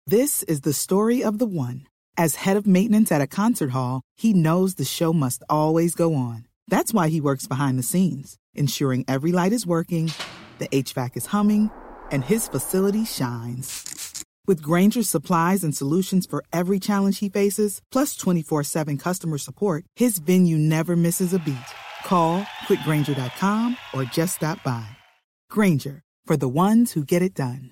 This is the story of the one. As head of maintenance at a concert hall, he knows the show must always go on. That's why he works behind the scenes, ensuring every light is working, the HVAC is humming, and his facility shines. With Grainger's supplies and solutions for every challenge he faces, plus 24/7 customer support, his venue never misses a beat. Call quickgrainger.com or just stop by. Grainger, for the ones who get it done.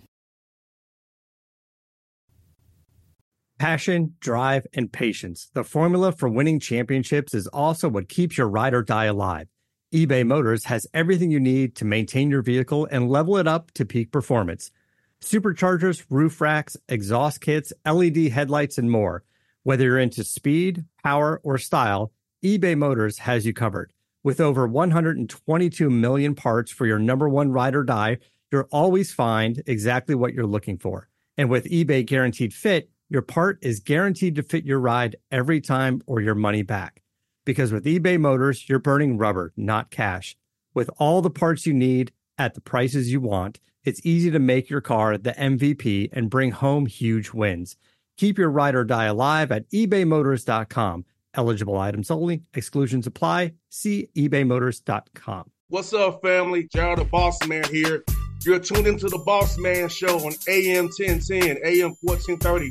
Passion, drive, and patience. The formula for winning championships is also what keeps your ride or die alive. eBay Motors has everything you need to maintain your vehicle and level it up to peak performance. Superchargers, roof racks, exhaust kits, LED headlights, and more. Whether you're into speed, power, or style, eBay Motors has you covered. With over 122 million parts for your number one ride or die, you'll always find exactly what you're looking for. And with eBay Guaranteed Fit, your part is guaranteed to fit your ride every time or your money back. Because with eBay Motors, you're burning rubber, not cash. With all the parts you need at the prices you want, it's easy to make your car the MVP and bring home huge wins. Keep your ride or die alive at ebaymotors.com. Eligible items only. Exclusions apply. See ebaymotors.com. What's up, family? Jared the Boss Man here. You're tuned into the Boss Man Show on AM 1010, AM 1430,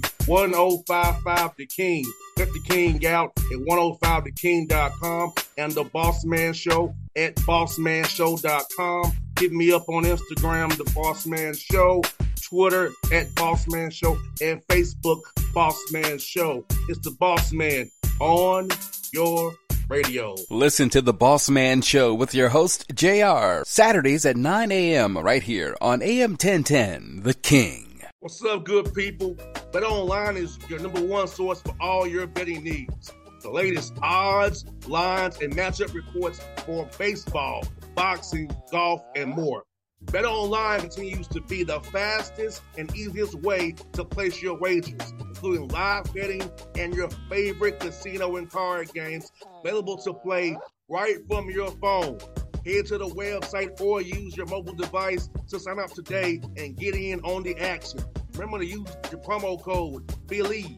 1055 The King. Let the King out at 105theking.com and the Boss Man Show at bossmanshow.com. Hit me up on Instagram, The Boss Man Show, Twitter at Boss Man Show, and Facebook, Boss Man Show. It's the Boss Man on your radio. Listen to the Boss Man Show with your host, JR, Saturdays at 9 a.m. right here on AM 1010, The King. What's up, good people? BetOnline is your number one source for all your betting needs. The latest odds, lines, and matchup reports for baseball, boxing, golf, and more. BetOnline continues to be the fastest and easiest way to place your wagers, including live betting and your favorite casino and card games available to play right from your phone. Head to the website or use your mobile device to sign up today and get in on the action. Remember to use your promo code BELIEVE,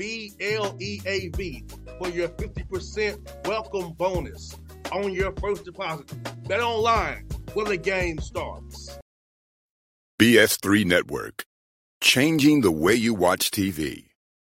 BLEAV, for your 50% welcome bonus on your first deposit. BetOnline, where the game starts. BS3 Network, changing the way you watch TV.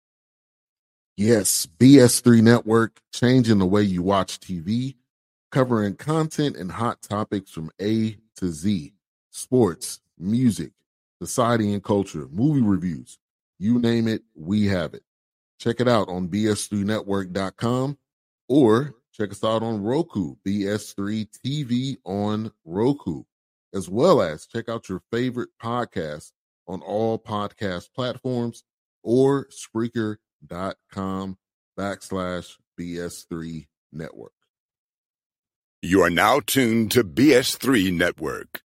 Yes, BS3 Network, changing the way you watch TV, covering content and hot topics from A to Z, sports, music, society and culture, movie reviews, you name it, we have it. Check it out on bs3network.com or check us out on Roku, BS3 TV on Roku, as well as check out your favorite podcast on all podcast platforms or Spreaker.com/BS3 Network. You are now tuned to BS3 Network.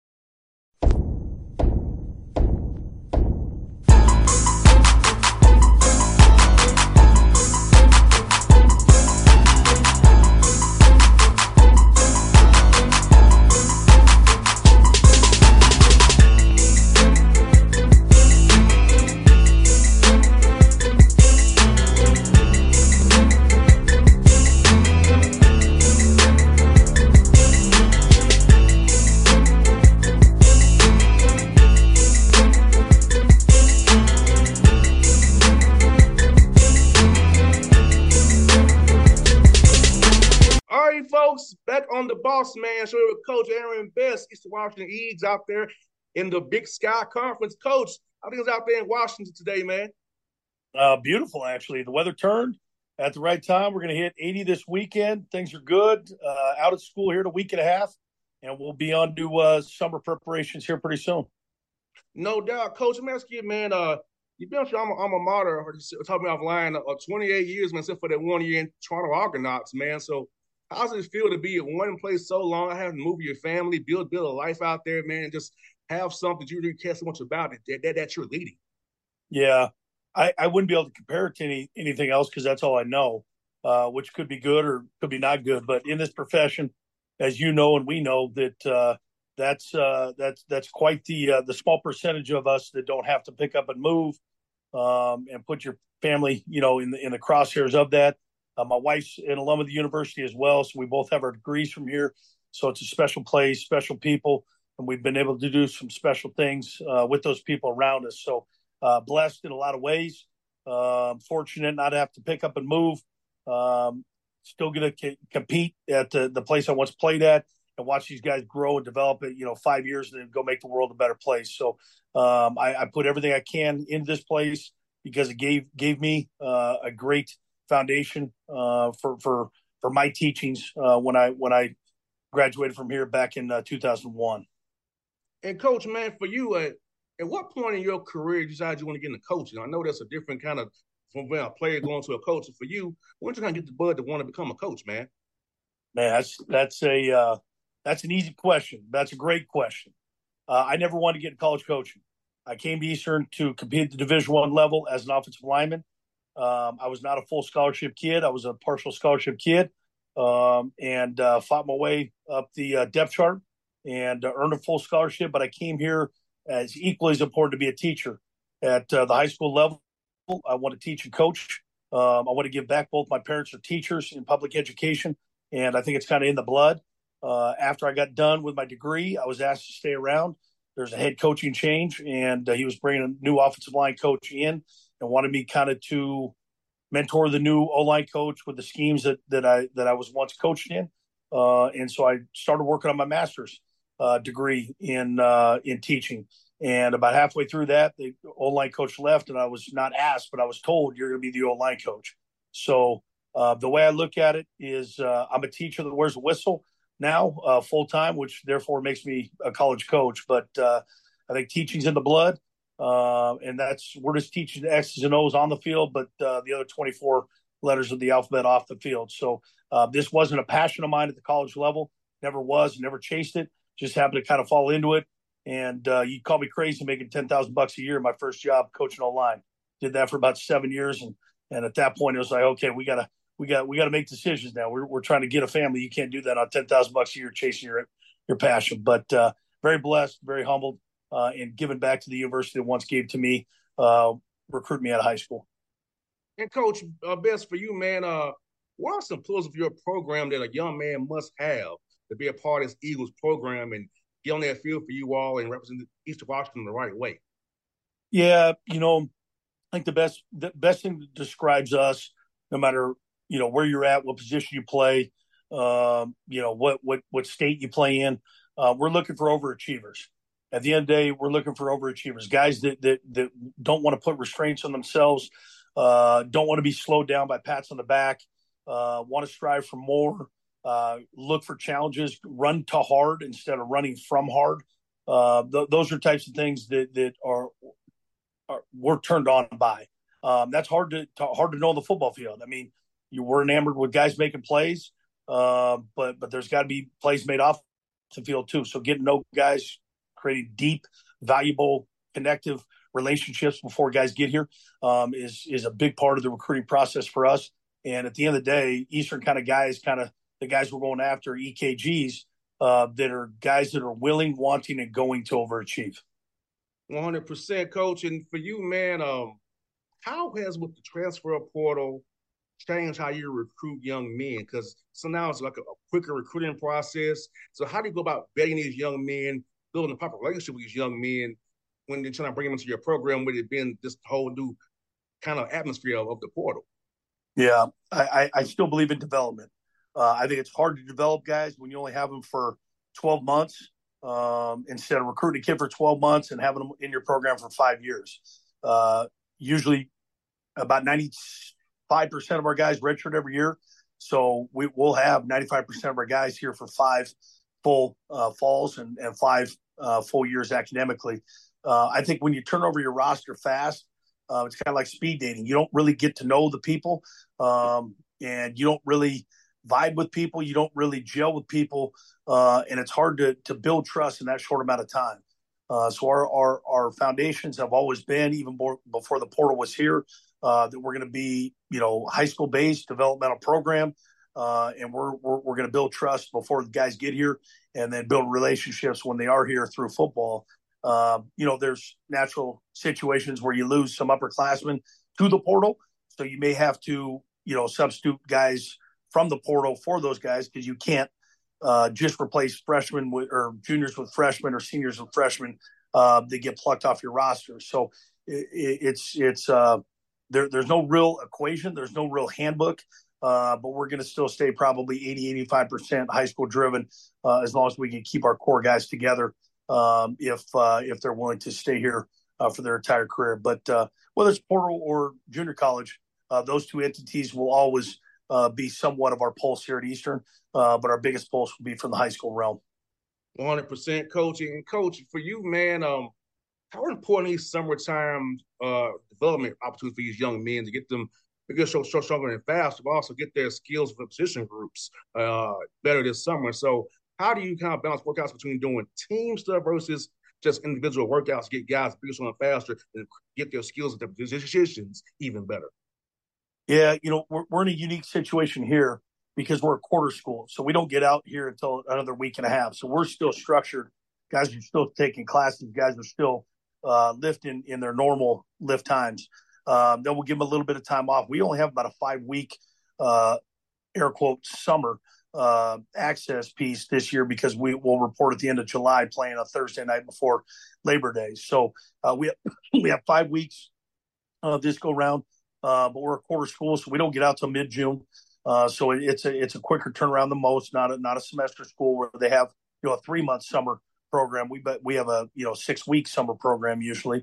Back on the Boss Man Show with Coach Aaron Best, East Washington Eagles out there in the Big Sky Conference. Coach, I think it's out there in Washington today, man. Beautiful, actually. The weather turned at the right time. We're going to hit 80 this weekend. Things are good. Out of school here in a week and a half, and we'll be on to summer preparations here pretty soon. No doubt. Coach, I'm asking you, man, you've been on your alma mater, or talking offline, 28 years, man, except for that 1 year in Toronto Argonauts, man. So how does it feel to be in one place so long, having to move your family, build a life out there, man, and just have something that you really care so much about that you're leading? Yeah, I wouldn't be able to compare it to anything else because that's all I know, which could be good or could be not good. But in this profession, as you know and we know, that that's quite the small percentage of us that don't have to pick up and move. and put your family, in the crosshairs of that. My wife's an alum of the university as well, so we both have our degrees from here. So it's a special place, special people, and we've been able to do some special things with those people around us. So blessed in a lot of ways. Fortunate not to have to pick up and move. Still going to compete at the place I once played at and watch these guys grow and develop it, 5 years and then go make the world a better place. So I put everything I can into this place because it gave me a great foundation for my teachings when I graduated from here back in 2001. And Coach, man, for you, at what point in your career you decided you want to get into coaching? I know that's a different kind of from when a player going to a coach. For you, when did you kind of get the bud to want to become a coach, man? Man, that's an easy question. That's a great question. I never wanted to get into college coaching. I came to Eastern to compete at the Division I level as an offensive lineman. I was not a full scholarship kid. I was a partial scholarship kid, and fought my way up the depth chart and earned a full scholarship. But I came here as equally as important to be a teacher at the high school level. I want to teach and coach. I want to give back. Both my parents are teachers in public education, and I think it's kind of in the blood. After I got done with my degree, I was asked to stay around. There's a head coaching change, and he was bringing a new offensive line coach in and wanted me kind of to mentor the new O-line coach with the schemes that I was once coached in. And so I started working on my master's degree in teaching. And about halfway through that, the O-line coach left, and I was not asked, but I was told, you're going to be the O-line coach. So the way I look at it is I'm a teacher that wears a whistle now full-time, which therefore makes me a college coach. But I think teaching's in the blood, and we're just teaching the X's and O's on the field, but the other 24 letters of the alphabet off the field. So this wasn't a passion of mine at the college level. Never was, never chased it. Just happened to kind of fall into it. And you call me crazy making $10,000 a year. My first job coaching O-line. Did that for about 7 years, and at that point it was like, okay, we gotta make decisions now. We're trying to get a family. You can't do that on $10,000 a year chasing your passion. But very blessed, very humbled, and giving back to the university that once gave to me, recruit me out of high school. And Coach, best for you, man. What are some pillars of your program that a young man must have to be a part of this Eagles program and get on that field for you all and represent Eastern Washington the right way? Yeah, I think the best thing that describes us, no matter where you're at, what position you play, what state you play in, we're looking for overachievers. At the end of the day, we're looking for overachievers, guys that don't want to put restraints on themselves, don't want to be slowed down by pats on the back, want to strive for more, look for challenges, run to hard instead of running from hard. Those are types of things that are we're turned on by. That's hard to know on the football field. I mean, you were enamored with guys making plays, but there's got to be plays made off the field too. So getting to know guys, creating deep, valuable, connective relationships before guys get here is a big part of the recruiting process for us. And at the end of the day, Eastern kind of guys, kind of the guys we're going after, EKGs, that are guys that are willing, wanting, and going to overachieve. 100%, Coach. And for you, man, how has with the transfer portal changed how you recruit young men? Because so now it's like a quicker recruiting process. So how do you go about vetting these young men, building a proper relationship with these young men when you're trying to bring them into your program with it being this whole new kind of atmosphere of the portal? Yeah, I still believe in development. I think it's hard to develop guys when you only have them for 12 months instead of recruiting a kid for 12 months and having them in your program for 5 years. Usually about 95% of our guys redshirt every year. So we'll have 95% of our guys here for 5 full falls and 5 full years academically. I think when you turn over your roster fast, it's kind of like speed dating. You don't really get to know the people, and you don't really vibe with people. You don't really gel with people, and it's hard to build trust in that short amount of time. So our foundations have always been, even more before the portal was here, that we're going to be, high school based developmental program, and we're going to build trust before the guys get here, and then build relationships when they are here through football. There's natural situations where you lose some upperclassmen to the portal. So you may have to, substitute guys from the portal for those guys, because you can't just replace freshmen or juniors with freshmen or seniors with freshmen. They get plucked off your roster. So there's no real equation. There's no real handbook. But we're going to still stay probably 80-85% high school driven as long as we can keep our core guys together if they're willing to stay here for their entire career. But whether it's portal or junior college, those two entities will always be somewhat of our pulse here at Eastern, but our biggest pulse will be from the high school realm. 100% coaching. And coach, for you, man, how important is summertime development opportunity for these young men to get them so stronger and faster, but also get their skills for position groups better this summer? So how do you kind of balance workouts between doing team stuff versus just individual workouts to get guys bigger, stronger, and faster, and get their skills at their positions even better? Yeah, we're in a unique situation here because we're a quarter school. So we don't get out here until another week and a half. So we're still structured. Guys are still taking classes. Guys are still lifting in their normal lift times. Then we'll give them a little bit of time off. We only have about a 5-week, air quote, summer access piece this year because we will report at the end of July playing a Thursday night before Labor Day. So we have 5 weeks this go round. But we're a quarter school, so we don't get out till mid-June. So it's a quicker turnaround than most. Not a semester school where they have a 3-month summer program. We have a 6-week summer program usually.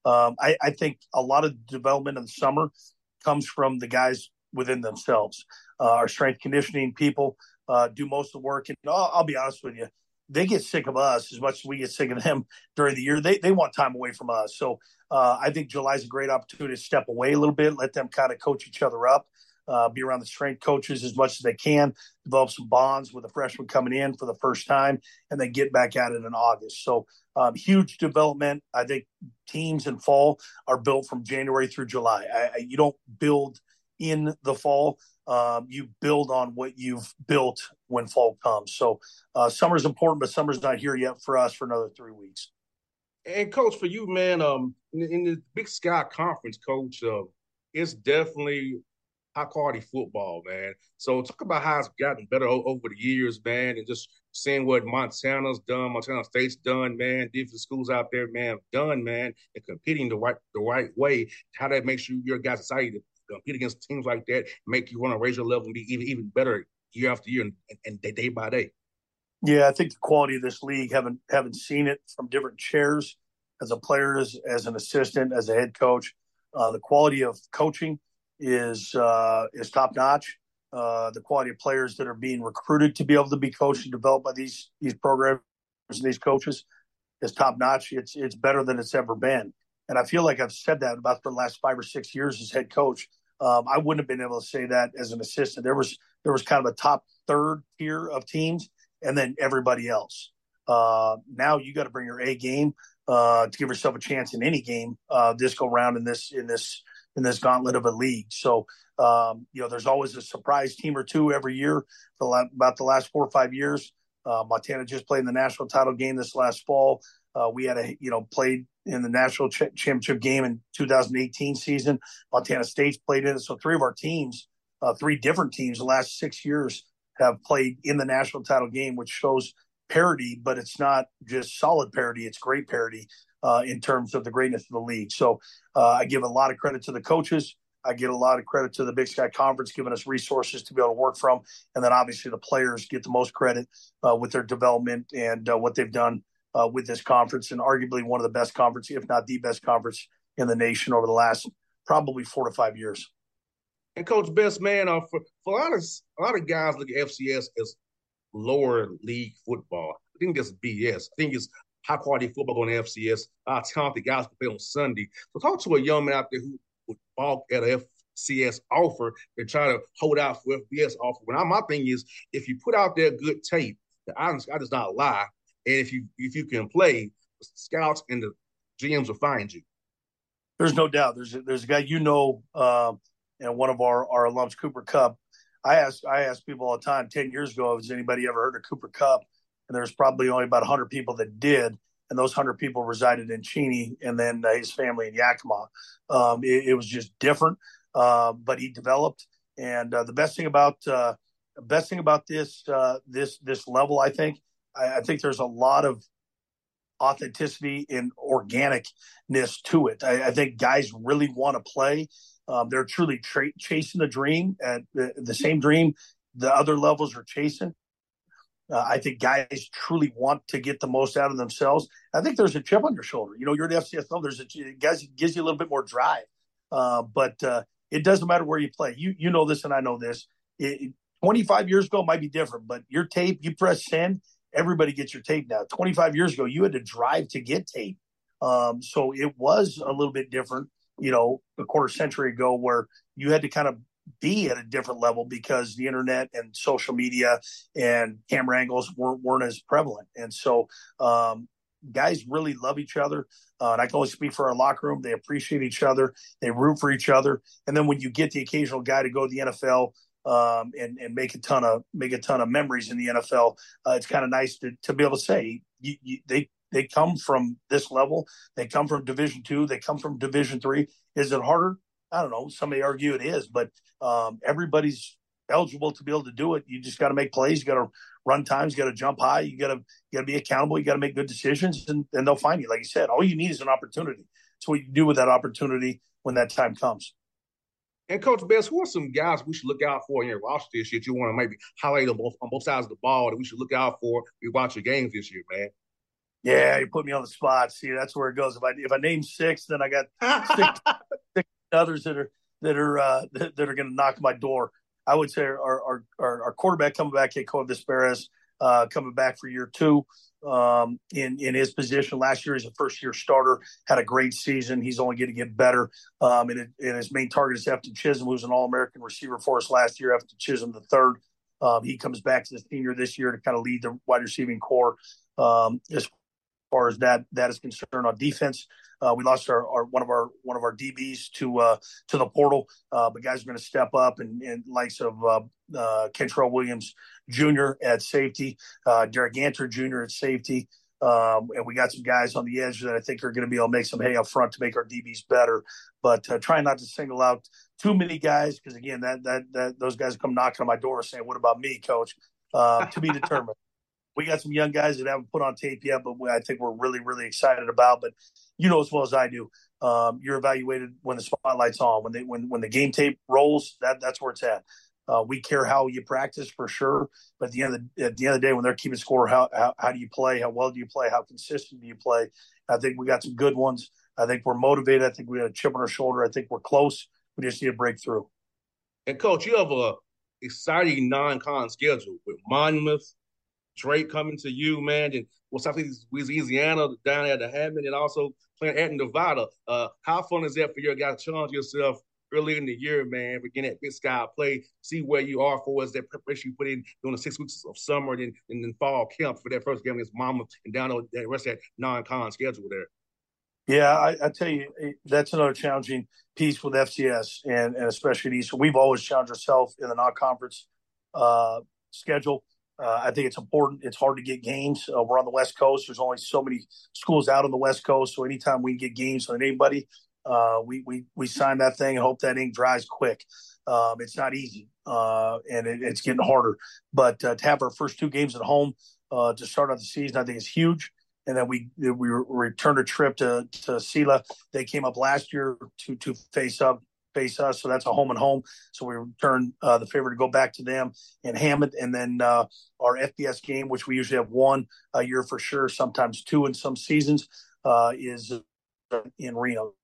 I think a lot of development in the summer comes from the guys within themselves. Our strength conditioning people do most of the work, and I'll be honest with you, they get sick of us as much as we get sick of them during the year. They want time away from us. So I think July is a great opportunity to step away a little bit, let them kind of coach each other up, be around the strength coaches as much as they can, develop some bonds with a freshman coming in for the first time, and then get back at it in August. So huge development. I think teams in fall are built from January through July. You don't build in the fall. You build on what you've built when fall comes. So summer's important, but summer's not here yet for us for another 3 weeks. And coach, for you, man, in the Big Sky Conference, coach, it's definitely high quality football, man. So talk about how it's gotten better over the years, man, and just seeing what Montana State's done, man, different schools out there, man, have done, man, and competing the right way. How that makes your guys excited to compete against teams like that, make you want to raise your level and be even better year after year and day by day. Yeah, I think the quality of this league, haven't seen it from different chairs as a player, as an assistant, as a head coach. The quality of coaching is top notch. The quality of players that are being recruited to be able to be coached and developed by these programs and these coaches is top notch. It's better than it's ever been. And I feel like I've said that about the last 5 or 6 years as head coach. I wouldn't have been able to say that as an assistant. There was kind of a top third tier of teams, and then everybody else. Now you got to bring your A game to give yourself a chance in any game this go round in this gauntlet of a league. So there's always a surprise team or two every year for about the last 4 or 5 years. Montana just played in the national title game this last fall. We had played in the national championship game in 2018 season. Montana State's played in it. So 3 of our teams, 3 different teams the last 6 years have played in the national title game, which shows parity, but it's not just solid parity. It's great parity in terms of the greatness of the league. So I give a lot of credit to the coaches. I give a lot of credit to the Big Sky Conference, giving us resources to be able to work from. And then obviously the players get the most credit with their development and what they've done with this conference, and arguably one of the best conferences, if not the best conference in the nation over the last probably 4 to 5 years. And Coach Best, man, for a lot of guys look at FCS as lower league football. I think that's BS. I think it's high quality football going to FCS. Talented guys can play on Sunday. So talk to a young man out there who would balk at a FCS offer and try to hold out for FBS offer. But my thing is, if you put out there good tape, I does not lie. And if you can play, the scouts and the GMs will find you. There's no doubt. There's a guy and one of our alums, Cooper Kupp. I ask people all the time, 10 years ago, has anybody ever heard of Cooper Kupp? And there's probably only about 100 people that did. and those 100 people resided in Cheney, and then his family in Yakima. It was just different, but he developed. And the best thing about this level, I think there's a lot of authenticity and organicness to it. I think guys really want to play. They're truly chasing the dream, and the same dream the other levels are chasing. I think guys truly want to get the most out of themselves. I think there's a chip on your shoulder. You're at FCS level. Guys, it gives you a little bit more drive. But it doesn't matter where you play. You know this, and I know this. 25 years ago might be different, but your tape, you press send, everybody gets your tape now. 25 years ago, you had to drive to get tape. So it was a little bit different, a quarter century ago, where you had to kind of be at a different level because the internet and social media and camera angles weren't as prevalent. And so guys really love each other. And I can only speak for our locker room. They appreciate each other. They root for each other. And then when you get the occasional guy to go to the NFL and make a ton of memories in the NFL, it's kind of nice to be able to say they come from this level. They come from Division II. They come from Division III. Is it harder? I don't know. Some may argue it is, but everybody's eligible to be able to do it. You just got to make plays. You got to run times. You got to jump high. You got to be accountable. You got to make good decisions, and they'll find you. Like you said, all you need is an opportunity. So what you do with that opportunity when that time comes. And Coach Best, who are some guys we should look out for in your roster this year that you want to maybe highlight on both sides of the ball that we should look out for? We watch your games this year, man. Yeah, you put me on the spot. See, that's where it goes. If I name six, then I got six others that are going to knock my door. I would say our quarterback coming back, Jacob Vesperas, coming back for year two in his position. Last year, he's a first-year starter, had a great season. He's only going to get better. And his main target is Efton Chisholm, who's an All-American receiver for us last year, Efton Chisholm the third. He comes back as a senior this year to kind of lead the wide receiving core as far as that is concerned. On defense, we lost one of our DBs to the portal, but guys are going to step up and likes of Kentrell Williams Jr. at safety, Derek Ganter Jr. at safety, and we got some guys on the edge that I think are going to be able to make some hay up front to make our DBs better. But trying not to single out too many guys, because again, that those guys come knocking on my door saying, "What about me, Coach?" To be determined. We got some young guys that haven't put on tape yet, but I think we're really, really excited about. But as well as I do, you're evaluated when the spotlight's on. When the game tape rolls, that's where it's at. We care how you practice for sure, but at the end of the day, when they're keeping score, how do you play? How well do you play? How consistent do you play? I think we got some good ones. I think we're motivated. I think we got a chip on our shoulder. I think we're close. We just need a breakthrough. And Coach, you have a exciting non-con schedule with Monmouth, Drake coming to you, man, and Southeast Louisiana down at the Hammond, and also playing at Nevada. How fun is that for you guys to challenge yourself early in the year, man, beginning at Big Sky play, see where you are for us, that preparation you put in during the 6 weeks of summer and then fall camp for that first game against Monmouth and down the rest of that non-con schedule there? Yeah, I tell you, that's another challenging piece with FCS and especially these. So we've always challenged ourselves in the non-conference schedule. I think it's important. It's hard to get games. We're on the West Coast. There's only so many schools out on the West Coast. So anytime we get games on anybody, we sign that thing and hope that ink dries quick. It's not easy, and it's getting harder. But to have our first two games at home to start out the season, I think is huge. And then we returned a trip to Sela. They came up last year to face us, so that's a home and home. So we return the favor to go back to them in Hammond, and then our FBS game, which we usually have one a year for sure, sometimes two in some seasons, is in Reno.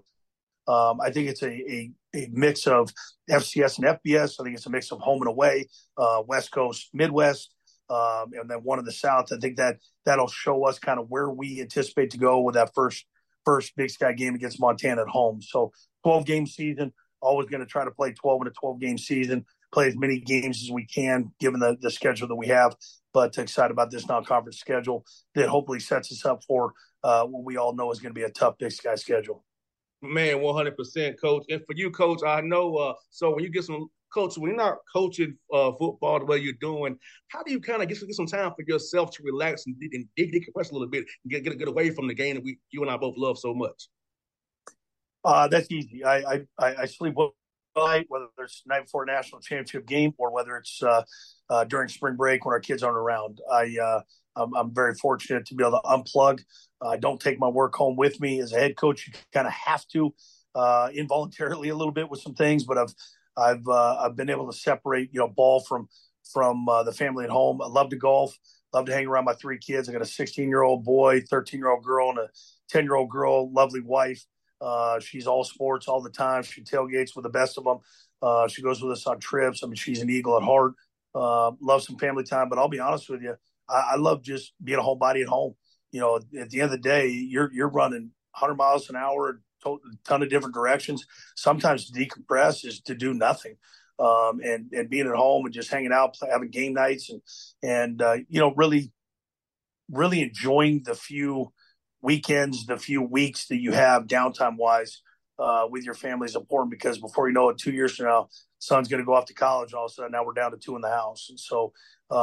I think it's a mix of FCS and FBS. I think it's a mix of home and away, West Coast, Midwest, and then one in the South. I think that'll show us kind of where we anticipate to go with that first Big Sky game against Montana at home. So 12-game season, always going to try to play 12 in a 12-game season, play as many games as we can given the schedule that we have. But excited about this non-conference schedule that hopefully sets us up for what we all know is going to be a tough Big Sky schedule. Man, 100%, Coach. And for you, Coach, I know. So when you get some coach, when you're not coaching football the way you're doing, how do you kind of get some time for yourself to relax and decompress a little bit and get away from the game that you and I both love so much? That's easy. I sleep well night, whether it's the night before a national championship game or whether it's during spring break when our kids aren't around. I'm very fortunate to be able to unplug. I don't take my work home with me. As a head coach, you kind of have to involuntarily a little bit with some things, but I've been able to separate ball from the family at home. I love to golf. Love to hang around my three kids. I got a 16-year-old boy, 13-year-old girl, and a 10-year-old girl. Lovely wife. She's all sports all the time. She tailgates with the best of them. She goes with us on trips. I mean, she's an Eagle at heart. Love some family time, but I'll be honest with you, I love just being a homebody at home. At the end of the day, you're running 100 miles an hour, a ton of different directions. Sometimes to decompress is to do nothing. And being at home and just hanging out, having game nights and really, really enjoying the few weekends, the few weeks that you have downtime wise with your family is important, because before you know it, 2 years from now, son's going to go off to college. And all of a sudden now we're down to two in the house. And so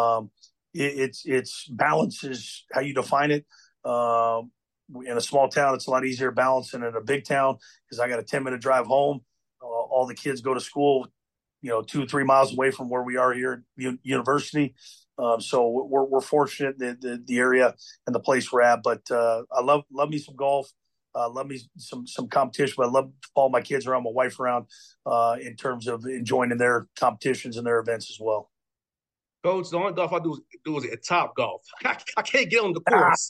it's balance is how you define it. In a small town, it's a lot easier to balance than in a big town, because I got a 10-minute drive home. All the kids go to school, 2-3 miles away from where we are here at university. So we're fortunate the area and the place we're at. But I love me some golf. Love me some competition. But I love to follow my kids around, my wife around, in terms of enjoying their competitions and their events as well. Coach, the only golf I do is at Top Golf. I can't get on the course.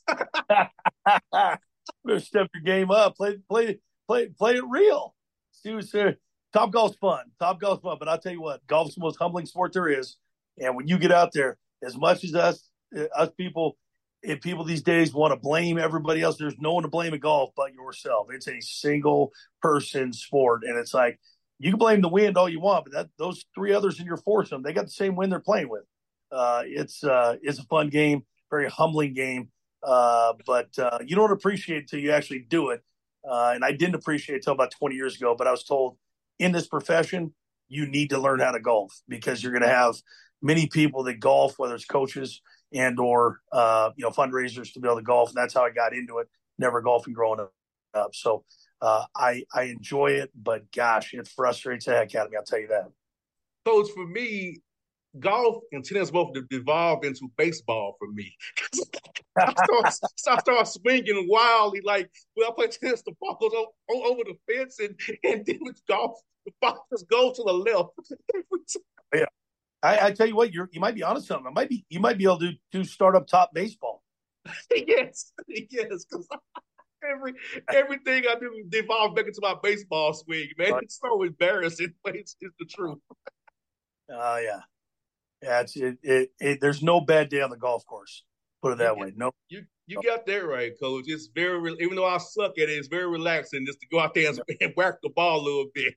Better step your game up. Play it real. Seriously, Top Golf's fun. But I'll tell you what, golf's the most humbling sport there is. And when you get out there, as much as us people, if people these days want to blame everybody else, there's no one to blame at golf but yourself. It's a single person sport, and it's like you can blame the wind all you want, but those three others in your foursome, they got the same wind they're playing with. It's a fun game, very humbling game, but you don't appreciate it until you actually do it. And I didn't appreciate it until about 20 years ago, but I was told in this profession, you need to learn how to golf, because you're going to have many people that golf, whether it's coaches and or fundraisers to be able to golf. And that's how I got into it. Never golfing growing up. So I enjoy it, but gosh, it frustrates the heck out of me. I'll tell you that. Coach, for me, golf and tennis both devolved into baseball for me. I start swinging wildly. Like, when I play tennis, the ball goes over the fence, and then with golf, the ball just goes to the left. Yeah. I tell you what, you might be onto something. You might be able to do startup top baseball. Yes, because everything I do devolves back into my baseball swing, man. It's so embarrassing, but it's the truth. Oh yeah. There's no bad day on the golf course. Put it that way. No, you got that right, Coach. It's even though I suck at it, it's very relaxing just to go out there and whack the ball a little bit.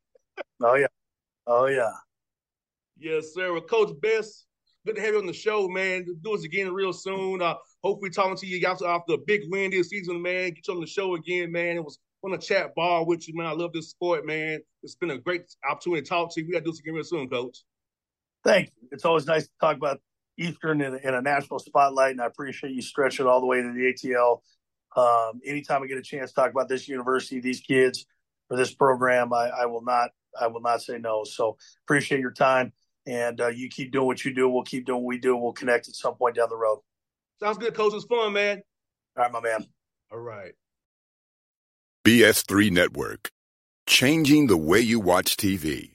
Oh yeah. Yes, sir. Well, Coach Best, good to have you on the show, man. Do this again real soon. Hopefully talking to you after a big win this season, man. Get you on the show again, man. It was fun to chat ball with you, man. I love this sport, man. It's been a great opportunity to talk to you. We got to do this again real soon, Coach. Thank you. It's always nice to talk about Eastern in a national spotlight, and I appreciate you stretching it all the way to the ATL. Anytime I get a chance to talk about this university, these kids, or this program, I will not say no. So appreciate your time, and you keep doing what you do. We'll keep doing what we do. We'll connect at some point down the road. Sounds good, Coach. It was fun, man. All right, my man. All right. BS3 Network, changing the way you watch TV.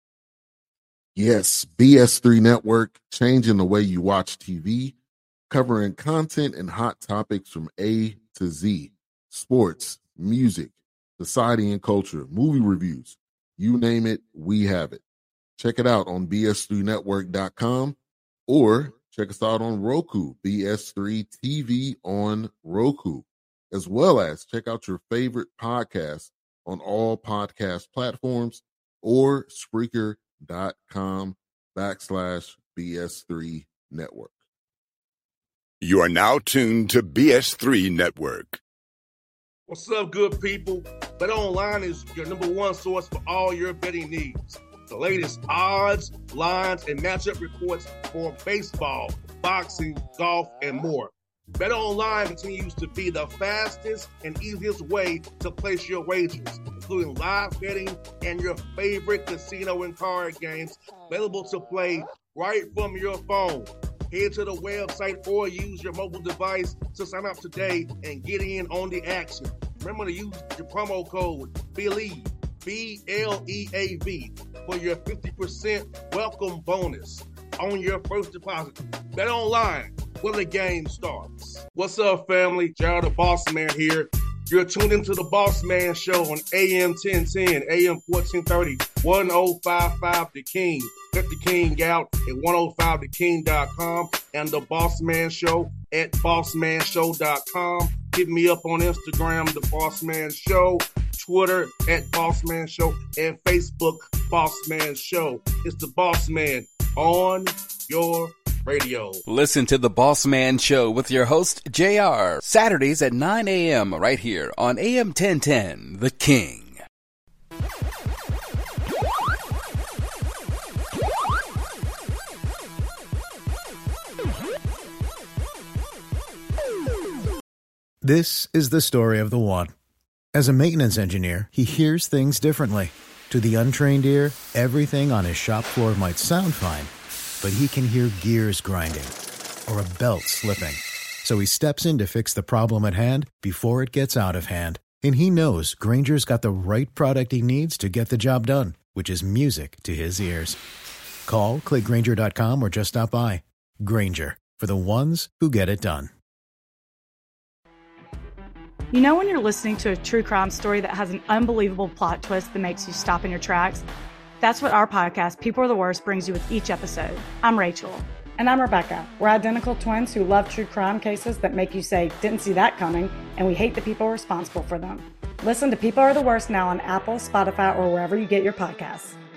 Yes, BS3 Network, changing the way you watch TV, covering content and hot topics from A to Z, sports, music, society and culture, movie reviews, you name it, we have it. Check it out on bs3network.com or check us out on Roku, BS3 TV on Roku, as well as check out your favorite podcast on all podcast platforms or Spreaker.com/BS3 Network. You are now tuned to BS3 Network. What's up, good people? BetOnline is your number one source for all your betting needs. The latest odds, lines, and matchup reports for baseball, boxing, golf, and more. BetOnline continues to be the fastest and easiest way to place your wagers, including live betting and your favorite casino and card games available to play right from your phone. Head to the website or use your mobile device to sign up today and get in on the action. Remember to use your promo code BELIEVE, BLEAV, for your 50% welcome bonus on your first deposit. Bet online where the game starts. What's up, family? Jared the Boss Man here. You're tuned into the Boss Man Show on AM 1010, AM 1430, 1055 The King. Check The King out at 105theking.com and the Boss Man Show at bossmanshow.com. Hit me up on Instagram, The Boss Man Show, Twitter at Boss Man Show, and Facebook, Boss Man Show. It's the Boss Man on your radio. Listen to The Boss Man Show with your host, JR, Saturdays at 9 a.m. right here on AM 1010, The King. This is the story of the one. As a maintenance engineer, he hears things differently. To the untrained ear, everything on his shop floor might sound fine, but he can hear gears grinding or a belt slipping. So he steps in to fix the problem at hand before it gets out of hand. And he knows Grainger's got the right product he needs to get the job done, which is music to his ears. Call, click Grainger.com, or just stop by. Grainger, for the ones who get it done. You know when you're listening to a true crime story that has an unbelievable plot twist that makes you stop in your tracks? That's what our podcast, People Are the Worst, brings you with each episode. I'm Rachel. And I'm Rebecca. We're identical twins who love true crime cases that make you say, didn't see that coming, and we hate the people responsible for them. Listen to People Are the Worst now on Apple, Spotify, or wherever you get your podcasts.